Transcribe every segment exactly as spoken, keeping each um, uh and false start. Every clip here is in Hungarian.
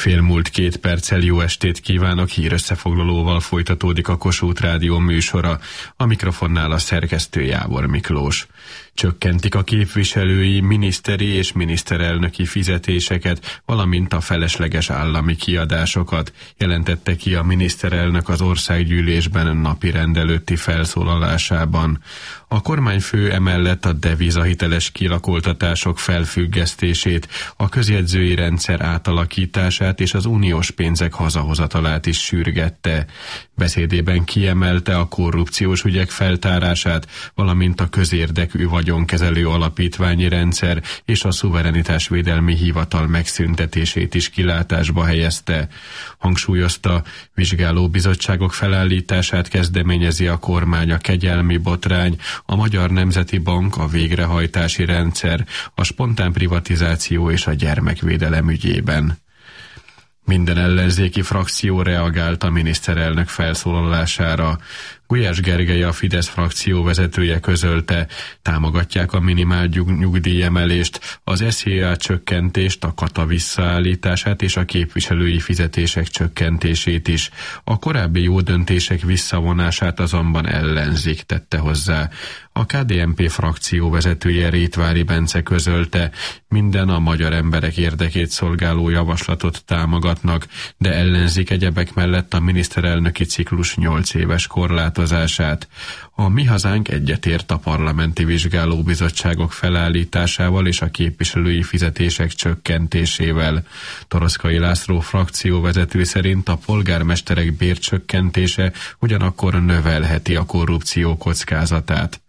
Fél múlt két perccel jó estét kívánok, hírösszefoglalóval folytatódik a Kossuth Rádió műsora, a mikrofonnál a szerkesztő Jábor Miklós. Csökkentik a képviselői, miniszteri és miniszterelnöki fizetéseket, valamint a felesleges állami kiadásokat, jelentette ki a miniszterelnök az országgyűlésben napirend előtti felszólalásában. A kormányfő emellett a devizahiteles kilakoltatások felfüggesztését, a közjegyzői rendszer átalakítását és az uniós pénzek hazahozatalát is sürgette. Beszédében kiemelte a korrupciós ügyek feltárását, valamint a közérdekű vagyonkezelő alapítványi rendszer és a szuverenitásvédelmi hivatal megszüntetését is kilátásba helyezte. Hangsúlyozta, vizsgálóbizottságok felállítását kezdeményezi a kormány a kegyelmi botrány, a Magyar Nemzeti Bank, a végrehajtási rendszer, a spontán privatizáció és a gyermekvédelem ügyében. Minden ellenzéki frakció reagált a miniszterelnök felszólalására. Gulyás Gergely, a Fidesz frakció vezetője közölte, támogatják a minimál nyugdíjemelést, az es zé á csökkentést, a kata visszaállítását és a képviselői fizetések csökkentését is. A korábbi jó döntések visszavonását azonban ellenzik, tette hozzá. A ká dé en pé frakció vezetője, Rétvári Bence közölte, minden a magyar emberek érdekét szolgáló javaslatot támogatnak, de ellenzik egyebek mellett a miniszterelnöki ciklus nyolc éves korlátozását. A Mi Hazánk egyetért a parlamenti vizsgálóbizottságok felállításával és a képviselői fizetések csökkentésével. Toroszkai László frakcióvezető szerint a polgármesterek bércsökkentése ugyanakkor növelheti a korrupció kockázatát.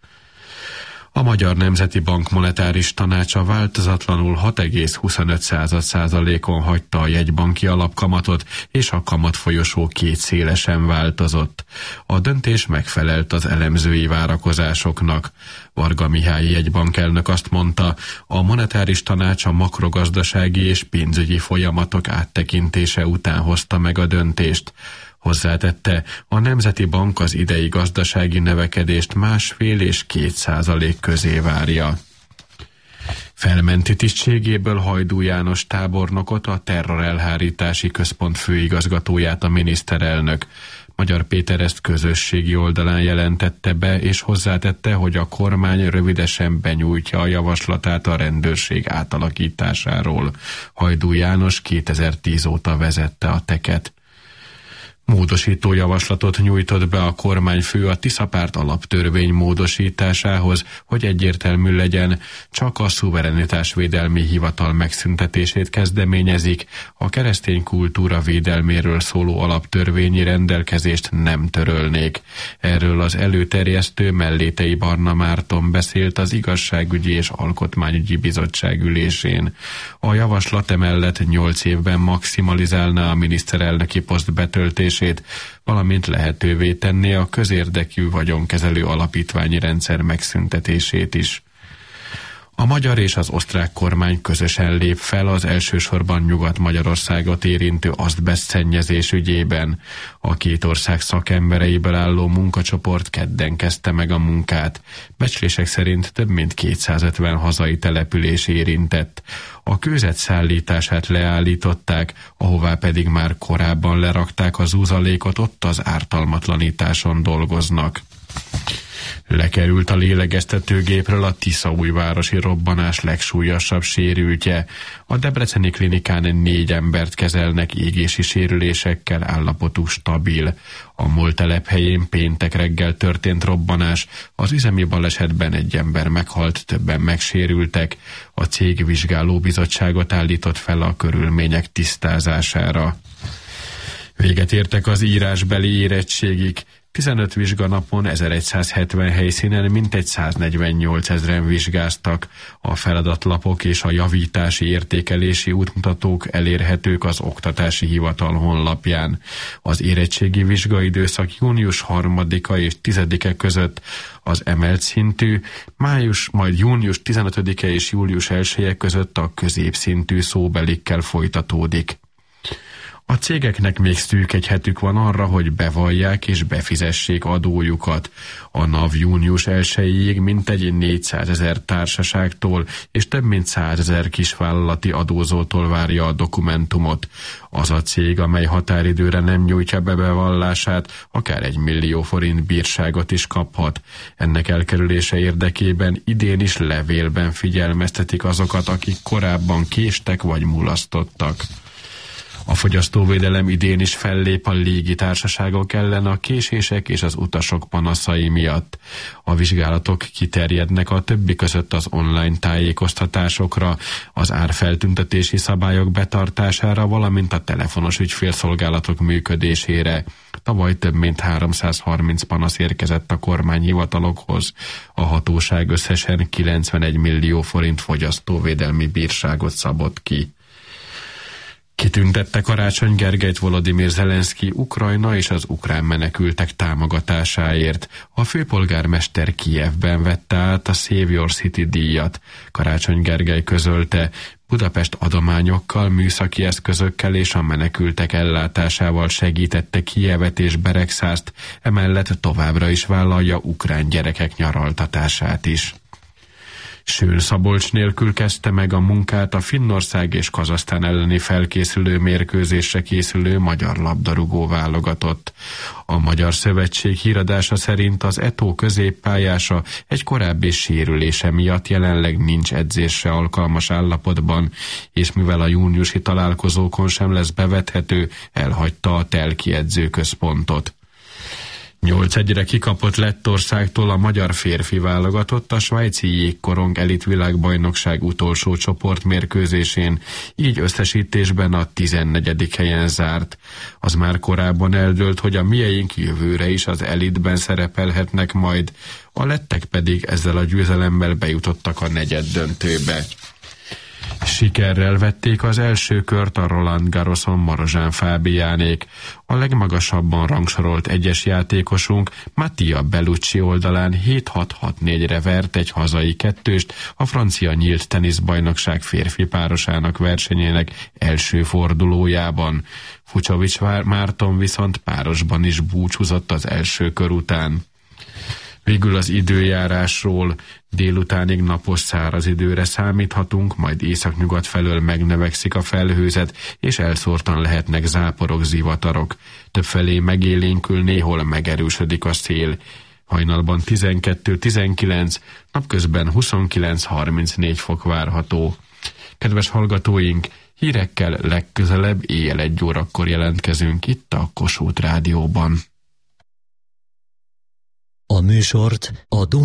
A Magyar Nemzeti Bank monetáris tanácsa változatlanul hat egész huszonöt százalékon hagyta a jegybanki alapkamatot, és a kamatfolyosó két szélesen változott. A döntés megfelelt az elemzői várakozásoknak. Varga Mihály jegybankelnök azt mondta, a monetáris tanács a makrogazdasági és pénzügyi folyamatok áttekintése után hozta meg a döntést. Hozzátette, a Nemzeti Bank az idei gazdasági növekedést másfél és két százalék közé várja. Felmenti tisztségéből Hajdú János tábornokot, a terrorelhárítási központ főigazgatóját a miniszterelnök. Magyar Péter ezt közösségi oldalán jelentette be, és hozzátette, hogy a kormány rövidesen benyújtja a javaslatát a rendőrség átalakításáról. Hajdú János kétezer-tíz óta vezette a teket. Módosító javaslatot nyújtott be a kormányfő a Tiszapárt alaptörvény módosításához, hogy egyértelmű legyen, csak a szuverenitásvédelmi hivatal megszüntetését kezdeményezik, a keresztény kultúra védelméről szóló alaptörvényi rendelkezést nem törölnék. Erről az előterjesztő Mellétei Barna Márton beszélt az Igazságügyi és Alkotmányügyi Bizottság ülésén. A javaslat emellett nyolc évben maximalizálná a miniszterelnöki poszt betöltését, valamint lehetővé tenné a közérdekű vagyonkezelő alapítványi rendszer megszüntetését is. A magyar és az osztrák kormány közösen lép fel az elsősorban Nyugat-Magyarországot érintő azbesztszennyezés ügyében. A két ország szakembereiből álló munkacsoport kedden kezdte meg a munkát. Becslések szerint több mint kétszázötven hazai település érintett. A kőzet szállítását leállították, ahová pedig már korábban lerakták az úzalékot, ott az ártalmatlanításon dolgoznak. Lekerült a lélegeztetőgépről a Tiszaújvárosi robbanás legsúlyosabb sérültje. A debreceni klinikán négy embert kezelnek égési sérülésekkel, állapotuk stabil. A MOL telephelyén péntek reggel történt robbanás, az üzemi balesetben egy ember meghalt, többen megsérültek. A cég vizsgálóbizottságot állított fel a körülmények tisztázására. Véget értek az írásbeli érettségig. tizenöt vizsganapon ezeregyszázhetven helyszínen mintegy száznegyvennyolcezren vizsgáztak. A feladatlapok és a javítási értékelési útmutatók elérhetők az Oktatási Hivatal honlapján. Az érettségi vizsgaidőszak június harmadika és tizedike között az emelt szintű, május, majd június tizenötödike és július elseje között a középszintű szóbelikkel folytatódik. A cégeknek még szűk egy hetük van arra, hogy bevallják és befizessék adójukat. A NAV június elsejéig mintegy négyszázezer társaságtól és több mint százezer kisvállalati adózótól várja a dokumentumot. Az a cég, amely határidőre nem nyújtja be bevallását, akár egy millió forint bírságot is kaphat. Ennek elkerülése érdekében idén is levélben figyelmeztetik azokat, akik korábban késtek vagy mulasztottak. A fogyasztóvédelem idén is fellép a légitársaságok ellen a késések és az utasok panaszai miatt. A vizsgálatok kiterjednek a többi között az online tájékoztatásokra, az árfeltüntetési szabályok betartására, valamint a telefonos ügyfélszolgálatok működésére. Tavaly több mint háromszázharminc panasz érkezett a kormányhivatalokhoz. A hatóság összesen kilencvenegy millió forint fogyasztóvédelmi bírságot szabott ki. Kitüntette Karácsony Gergelyt Volodymyr Zelenszky Ukrajna és az ukrán menekültek támogatásáért. A főpolgármester Kijevben vette át a Save Your City díjat. Karácsony Gergely közölte, Budapest adományokkal, műszaki eszközökkel és a menekültek ellátásával segítette Kijevet és Beregszászt, emellett továbbra is vállalja ukrán gyerekek nyaraltatását is. Sőn Szabolcs nélkül kezdte meg a munkát a Finnország és Kazahsztán elleni felkészülő mérkőzésre készülő magyar labdarúgó válogatott. A Magyar Szövetség híradása szerint az é té o középpályása egy korábbi sérülése miatt jelenleg nincs edzésre alkalmas állapotban, és mivel a júniusi találkozókon sem lesz bevethető, elhagyta a Telki edzőközpontot. nyolc egyre kikapott Lettországtól a magyar férfi válogatott a svájci jégkorong elitvilágbajnokság utolsó csoportmérkőzésén, így összesítésben a tizennegyedik helyen zárt. Az már korábban eldőlt, hogy a mieink jövőre is az elitben szerepelhetnek majd, a lettek pedig ezzel a győzelemmel bejutottak a negyeddöntőbe. Sikerrel vették az első kört a Roland Garroson Marozsán Fábiánék. A legmagasabban rangsorolt egyes játékosunk Mattia Bellucci oldalán hét hat hat négyre vert egy hazai kettőst a francia nyílt teniszbajnokság férfi párosának versenyének első fordulójában. Fucsovics Márton viszont párosban is búcsúzott az első kör után. Végül az időjárásról: délutánig napos száraz időre számíthatunk, majd északnyugat felől megnövekszik a felhőzet, és elszórtan lehetnek záporok, zivatarok. Többfelé megélénkül, néhol megerősödik a szél. Hajnalban tizenkettő tizenkilenc, napközben huszonkilenc harmincnégy fok várható. Kedves hallgatóink, hírekkel legközelebb éjjel egy órakor jelentkezünk itt a Kossuth Rádióban. A műsort a